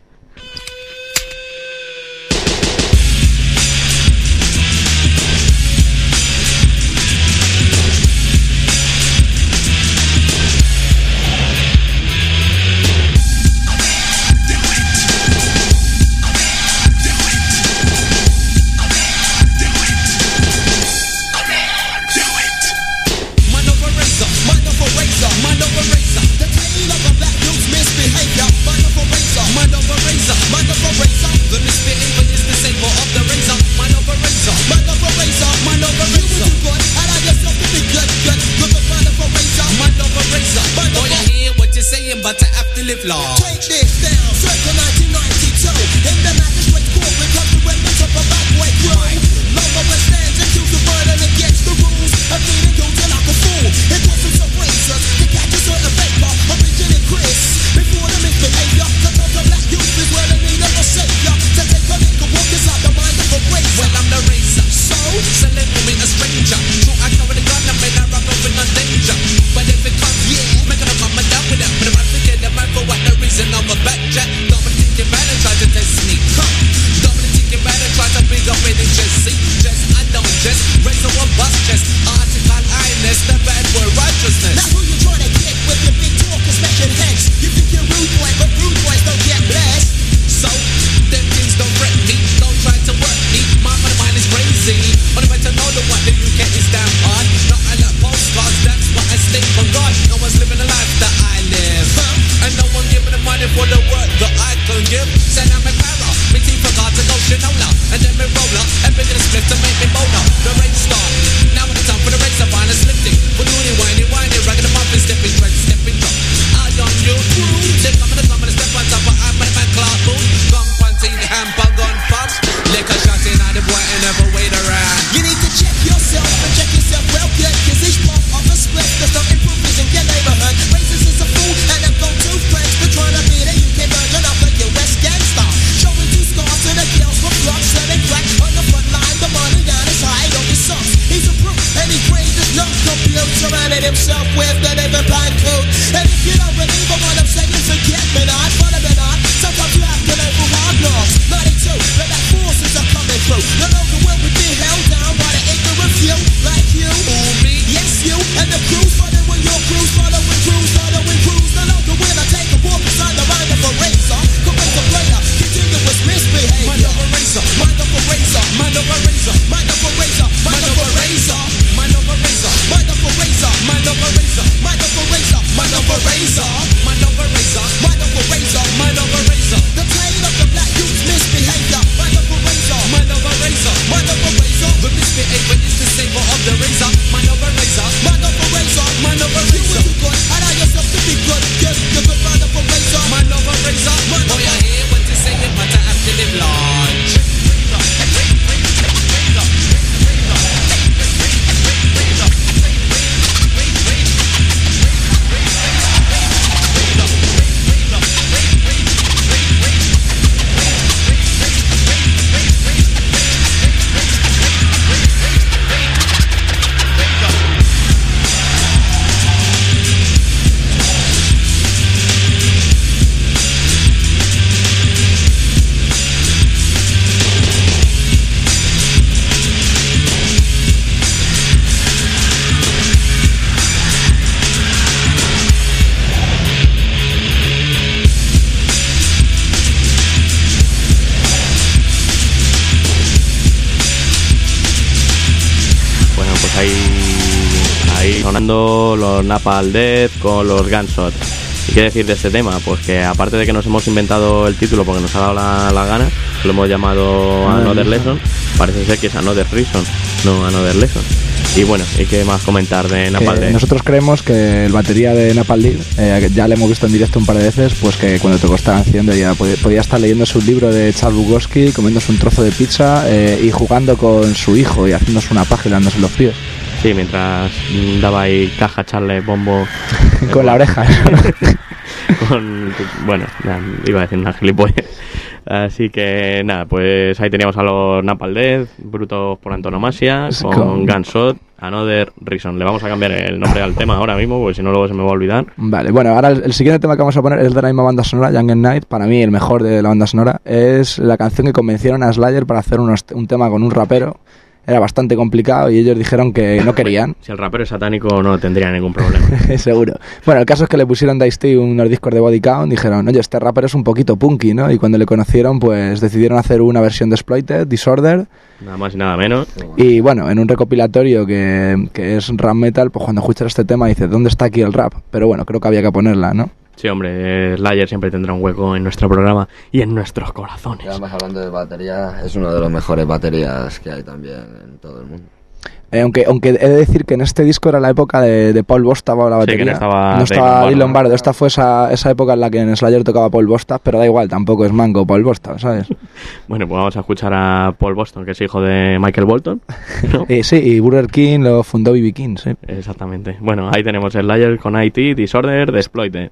Take this down, circa 1992. In the magistrate's court, we come to remnants of a backway crew. Lumberman stands and choose to burn against the rules. I'm feeding you till like a fool. It wasn't some razors to catch a certain vapor. Originally Chris, before the misbehavior. To touch a black youth is where they need a savior. To take a nigga walk inside the mind of a razor. Well, I'm the razor, so label me a stranger. True, I carry the gun, I may not rock up in no danger. But if it comes, yeah, make it up, I'm down with it. But if I forget the man for what the reason I'm a backjack. Don't think you better try to test me. Don't think you better try to big up any just see. Just, I don't just raise the one bust just. Article highness, the bad word righteousness. Now who you trying to get with your big talk and smashing heads? You think you're rude boy, but rude boys don't get blessed. So, them things don't threaten me. Don't try to work me. My mind is crazy. Only way to know the one that you get is damn hard. Not I like postcards, that's what I stay from God. No one's living the life that I live. And no one giving the money for the work that I can give. Said I'm a para, me team forgot to go Shinola. And then me roller, and bigger the split to make me boner. The race start, now it's time for the race of violence lifting. For doing whiny, ragged the muffin, stepping drop. I done you, they come in the step on top, but I'm my man Clark Boone. Gun punting, hamper, gun pump. Lick a shot in out the boy and never wait around. You need to check yourself and check yourself well good. Cause each pump of a split does not improve in your neighborhood. Racist is a fool and a go-to friends. They're trying to be the UK version of the US gangster. Showing 2 scars to the girls with blocks, selling crack on the front line. The money down his high on his socks. He's a brute and he praised his love computer. Surrounded himself with the neighbor blind code. And if you don't believe in what I'm saying, forget me not, follow me not. Sometimes you have to learn from hard knocks. 92, the black forces are coming through. No longer will we be held down by the ignorant few. Like you, me, yes you, and the crew's following your crews, following crews. No longer will I take a walk inside the mind of a razor. Correct the player, continuous misbehavior. Mind of a razor, mind of a razor, mind of a razor, mind of a razor, mind of a razor, mind of a razor, mind of a razor, mind of a razor, mind ahí sonando los Napalm Death con los Gunshot. ¿Y qué decir de este tema? Pues que aparte de que nos hemos inventado el título porque nos ha dado la gana, lo hemos llamado Another Lesson, parece ser que es Another Reason, no Another Lesson. Y bueno, ¿y qué más comentar de Napalm Death? Nosotros creemos que el batería de Napalm Death, ya le hemos visto en directo un par de veces, pues que cuando tocó esta canción ya podía estar leyéndose un libro de Charles Bukowski, comiéndose un trozo de pizza y jugando con su hijo y haciéndose una paja y dándose los pies. Sí, mientras daba ahí caja, charle, bombo... con la oreja. Bueno, iba a decir una gilipollez. Así que nada, pues ahí teníamos a los Napalm Death, brutos por antonomasia, con Gunshot, Another Reason. Le vamos a cambiar el nombre al tema ahora mismo, porque si no luego se me va a olvidar. Vale, bueno, ahora el siguiente tema que vamos a poner es de la misma banda sonora, Young and Night. Para mí el mejor de la banda sonora es la canción que convencieron a Slayer para hacer un tema con un rapero. Era bastante complicado y ellos dijeron que no querían. Si el rapero es satánico no tendría ningún problema. Seguro. Bueno, el caso es que le pusieron Dice-T unos discos de Body Count, dijeron, oye, este rapero es un poquito punky, ¿no? Y cuando le conocieron, pues decidieron hacer una versión de Exploited, Disorder. Nada más y nada menos. Y bueno, en un recopilatorio que es rap metal, pues cuando escuchas este tema dices, ¿dónde está aquí el rap? Pero bueno, creo que había que ponerla, ¿no? Sí, hombre, Slayer siempre tendrá un hueco en nuestro programa y en nuestros corazones. Y además, hablando de batería, es uno de los mejores baterías que hay también en todo el mundo. Aunque he de decir que en este disco era la época de Paul Bostaph a la batería. Sí, que no estaba Dave Lombardo. Esta fue esa época en la que en Slayer tocaba Paul Bostaph, pero da igual, tampoco es manco Paul Bostaph, ¿sabes? Bueno, pues vamos a escuchar a Paul Bostaph, que es hijo de Michael Bolton, ¿no? Sí, y Burger King lo fundó B.B. King, sí. Exactamente. Bueno, ahí tenemos Slayer con IT, Disorder, The Exploited.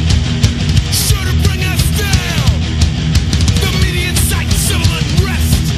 Bring us down. The media incite civil unrest.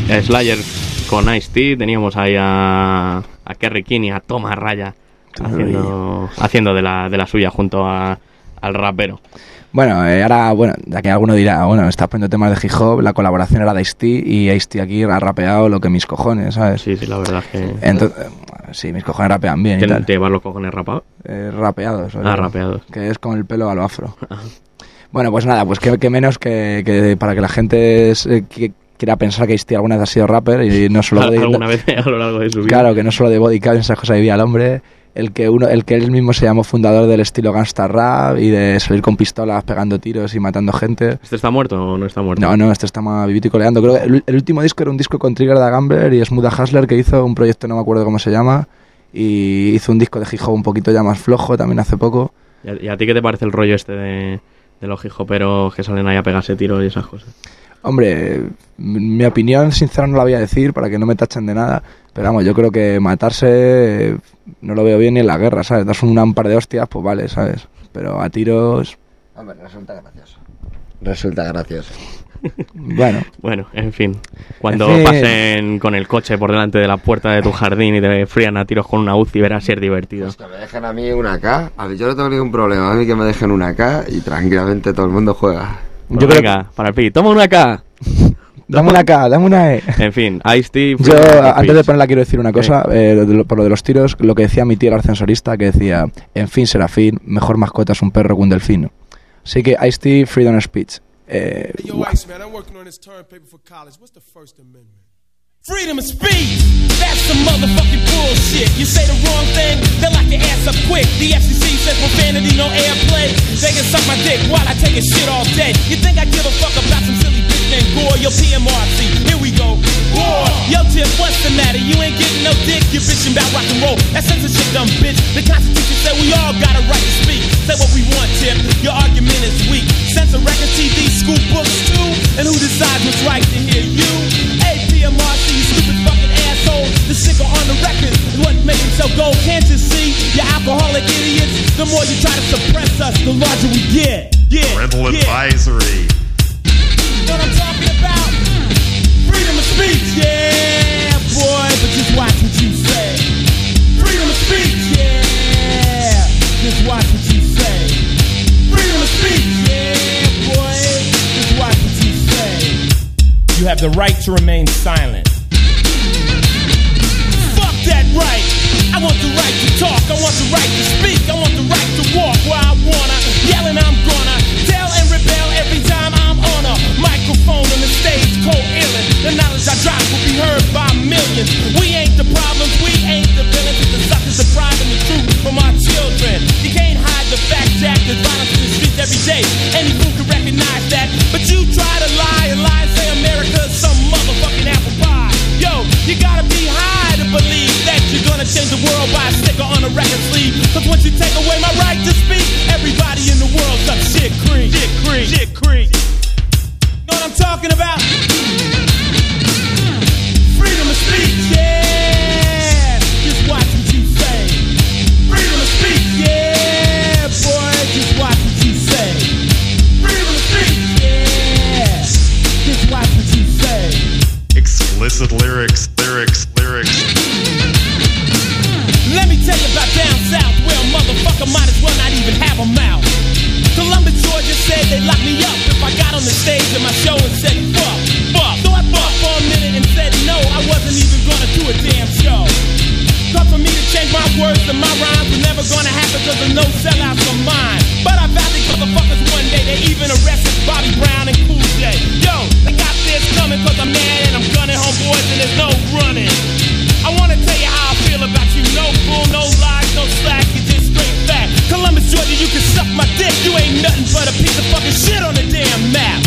Slayer con Ice-T, teníamos ahí a Kerry King y a Toma Raya haciendo de la suya junto al rapero. Bueno, ahora, ya que alguno dirá, estás poniendo temas de hip hop, la colaboración era de Ice-T y Ice-T aquí ha rapeado lo que mis cojones, ¿sabes? Sí, la verdad es que... Entonces, sí, mis cojones rapean bien. ¿Te llevas los cojones rapados? Rapeados. Rapeados. Que es con el pelo a lo afro. Bueno, pues nada, pues que menos que para que la gente quiera pensar que Ice-T alguna vez ha sido rapper y no solo alguna vez a lo largo de su vida. Claro, que no solo de body count, esas cosas vivía el hombre. El que él mismo se llamó fundador del estilo gangsta rap y de salir con pistolas pegando tiros y matando gente. ¿Este está muerto o no está muerto? No, este está más vivito y coleando. Creo que el último disco era un disco con Trigger da Gambler y Smooth Hustler, que hizo un proyecto, no me acuerdo cómo se llama, y hizo un disco de hip hop un poquito ya más flojo también hace poco. ¿Y a ti qué te parece el rollo este de los hip hoperos que salen ahí a pegarse tiros y esas cosas? Hombre, mi opinión sincera no la voy a decir para que no me tachen de nada, pero vamos, yo creo que matarse no lo veo bien ni en la guerra, ¿sabes? Das un par de hostias, pues vale, ¿sabes? Pero a tiros... Hombre, resulta gracioso. Bueno, en fin. Cuando pasen con el coche por delante de la puerta de tu jardín y te frían a tiros con una UCI, verás ser divertido. Pues que me dejen a mí una K. A mí yo no tengo ningún problema. A mí que me dejen una K y tranquilamente todo el mundo juega. Pues yo venga, para el pi, toma una K. Dame una K, dame una E. En fin, Ice-T... Yo, antes de ponerla, quiero decir una cosa. Por lo de los tiros, lo que decía mi tío, el ascensorista, que decía: en fin, Serafín, mejor mascota es un perro que un delfino. Así que Ice-T, Freedom of Speech. Yo, Ice, man, I'm working on this term paper for college. What's the First Amendment? Freedom of speech, that's some motherfucking bullshit. You say the wrong thing, they'll lock your ass up quick. The FCC says profanity, no airplay. They can suck my dick while I take a shit all day. You think I give a fuck about some silly bitch named Gore? Yo, PMRC, here we go. War. Yo, Tip, what's the matter? You ain't getting no dick, you bitching about rock and roll. That censorship, dumb bitch. The Constitution said we all got a right to speak. Say what we want, Tip, your argument is weak. Censor records, TV, school books too. And who decides what's right to hear you? Hey, PMRC, you stupid fucking asshole. The sicker on the record is what makes him so gold. Can't you see, you alcoholic idiots? The more you try to suppress us, the larger we get. Parental advisory. Know what I'm talking about? Freedom of speech, yeah, boy, but just watch what you say. Freedom of speech, yeah, just watch what you say. Freedom of speech, yeah, boy, just watch what you say. You have the right to remain silent. Fuck that right. I want the right to talk. I want the right to speak. I want the right to walk where I wanna. Yelling, I'm gonna tell and rebel every time I'm on a microphone on the stage, cold illin'. The knowledge I drop will be heard by millions. We ain't the problems, we ain't the villains. It's the suckers depriving the truth from our children. You can't hide the fact, Jack. There's violence in the streets every day. Any fool can recognize that. But you try to lie and say America's some motherfucking apple pie. Yo, you gotta be high to believe that you're gonna change the world by a sticker on a record sleeve. Cause once you take away my right to speak, everybody in the world's up shit creek. Shit creek. Know what I'm talking about? Freedom of speech, yeah. Just watch what you say. Freedom of speech, yeah, boy. Just watch what you say. Freedom of speech, yeah. Just watch what you say. Explicit lyrics. Let me tell you about down south, where a motherfucker might as well not even have a mouth. Columbus, Georgia said they'd lock me up if I got on the stage at my show and said fuck. So I thought for a minute and said no, I wasn't even gonna do a damn show. Thought for me to change my words and my rhymes were never gonna happen cause there's no sellouts of mine. But I vowed these motherfuckers one day, they even arrested Bobby Brown and Cool J. Yo, they got this coming cause I'm mad and I'm gunning homeboys and there's no running. I wanna tell you how I feel about you. No bull, no lies, no slack, you just straight fact. Columbus, Georgia, you can suck my dick. You ain't nothing but a piece of fucking shit on the damn map.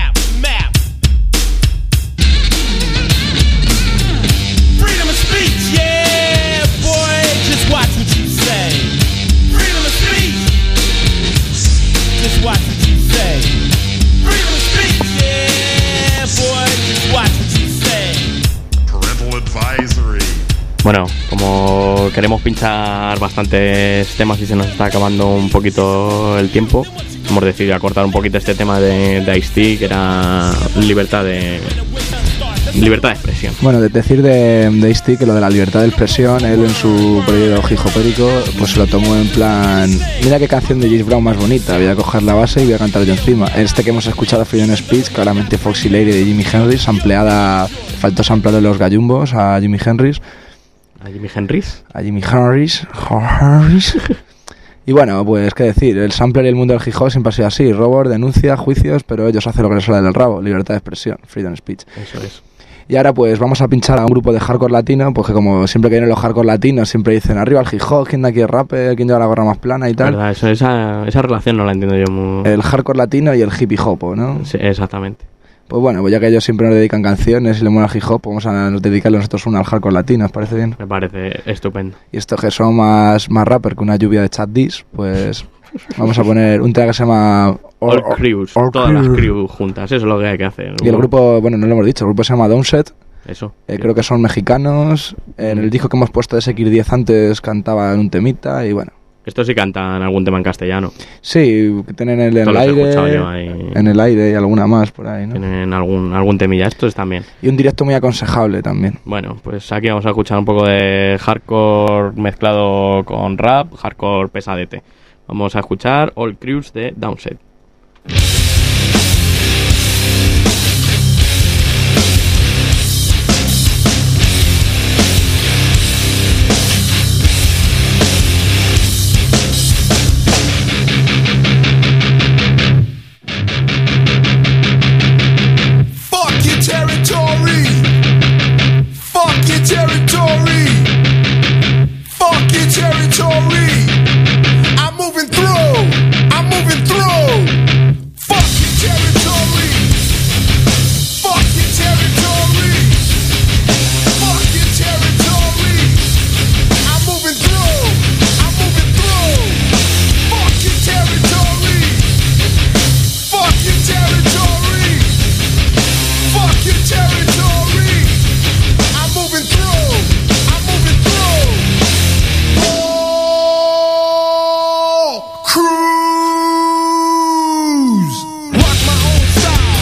Freedom of speech, yeah, boy, just watch what you say. Freedom of speech, just watch what you say. Freedom of speech, yeah, boy, just watch what you say. Parental advisory. Bueno, como queremos pinchar bastantes temas y se nos está acabando un poquito el tiempo, hemos decidido acortar un poquito este tema de Ice-T, que era libertad de libertad de expresión. Bueno, decir de Ice-T que lo de la libertad de expresión, él en su periodo hijopérico, pues se lo tomó en plan, mira qué canción de James Brown más bonita, voy a coger la base y voy a cantar yo encima. Este que hemos escuchado, Freedom Speech, claramente Foxy Lady de Jimi Hendrix, sampleada, faltó samplear los gallumbos a Jimi Hendrix. ¿A Jimi Hendrix? A Jimi Hendrix. Y bueno, pues qué decir, el sampler y el mundo del hip hop siempre ha sido así, robos, denuncias, juicios, pero ellos hacen lo que les sale del rabo, libertad de expresión, freedom speech. Eso es. Y ahora pues vamos a pinchar a un grupo de hardcore latino, porque como siempre que vienen los hardcore latinos siempre dicen arriba el hip hop, quién de aquí es rapper, quién lleva la gorra más plana y tal. Verdad, esa relación no la entiendo yo muy... El hardcore latino y el hippie hop, ¿no? Sí, exactamente. Pues bueno, pues ya que ellos siempre nos dedican canciones y le mola el hip hop, vamos a dedicarle nosotros una al hardcore latino, ¿os parece bien? Me parece estupendo. Y estos que son más rapper que una lluvia de chat dis, pues vamos a poner un track que se llama... All Crews, todas las crews juntas, eso es lo que hay que hacer. Y el grupo, bueno, no lo hemos dicho, el grupo se llama Downset. Eso. Creo que son mexicanos. En el disco que hemos puesto de SX10 antes cantaban un temita y bueno. Estos sí cantan algún tema en castellano. Sí, que tienen en el aire, en el aire y alguna más por ahí, ¿no? Tienen algún temilla, estos también. Y un directo muy aconsejable también. Bueno, pues aquí vamos a escuchar un poco de hardcore mezclado con rap, hardcore pesadete. Vamos a escuchar All Crews de Downset. I'm moving through. Fuck your territory. Fuck your territory. Fuck your territory. I'm moving through. Fuck your territory. Fuck your territory. Fuck your territory. I'm moving through. Cruise. Rock my own style.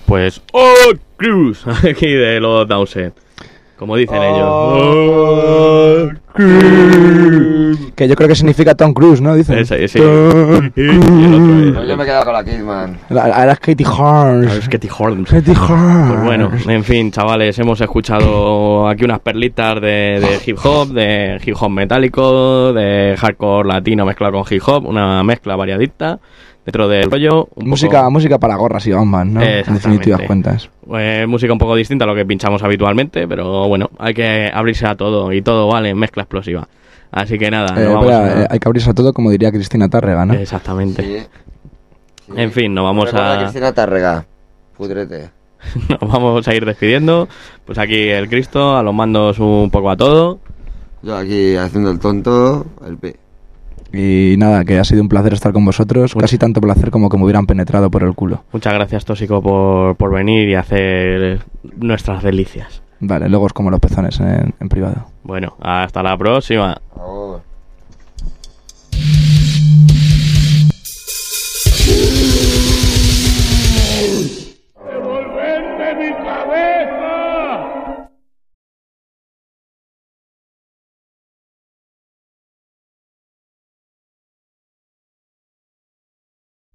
pues ¡Oh, Cruz! Aquí de los Downsett. Como dicen ellos. Que yo creo que significa Tom Cruise, ¿no? Dicen. Sí. Y el otro Yo me he quedado con la Kidman. Era Katie Holmes. Katie Holmes. Katie Holmes. Pues bueno, en fin, chavales, hemos escuchado aquí unas perlitas de hip hop metálico, de hardcore latino mezclado con hip hop, una mezcla variadita dentro del rollo. Música para gorras y bombas, ¿no? En definitivas cuentas. Música un poco distinta a lo que pinchamos habitualmente, pero bueno, hay que abrirse a todo y todo vale en mezcla explosiva. Así que nada, hay que abrirse a todo, como diría Cristina Tárrega, ¿no? Exactamente. Sí. En fin, nos vamos a Cristina Tárrega, pudrete. Nos vamos a ir despidiendo. Pues aquí el Cristo, a los mandos un poco a todo. Yo aquí haciendo el tonto, el P. Y nada, que ha sido un placer estar con vosotros. Casi tanto placer como que me hubieran penetrado por el culo. Muchas gracias, Tóxico, por venir y hacer nuestras delicias. Vale, luego es como los pezones en privado. Bueno, hasta la próxima. Oh. ¡Devolverme mi cabeza!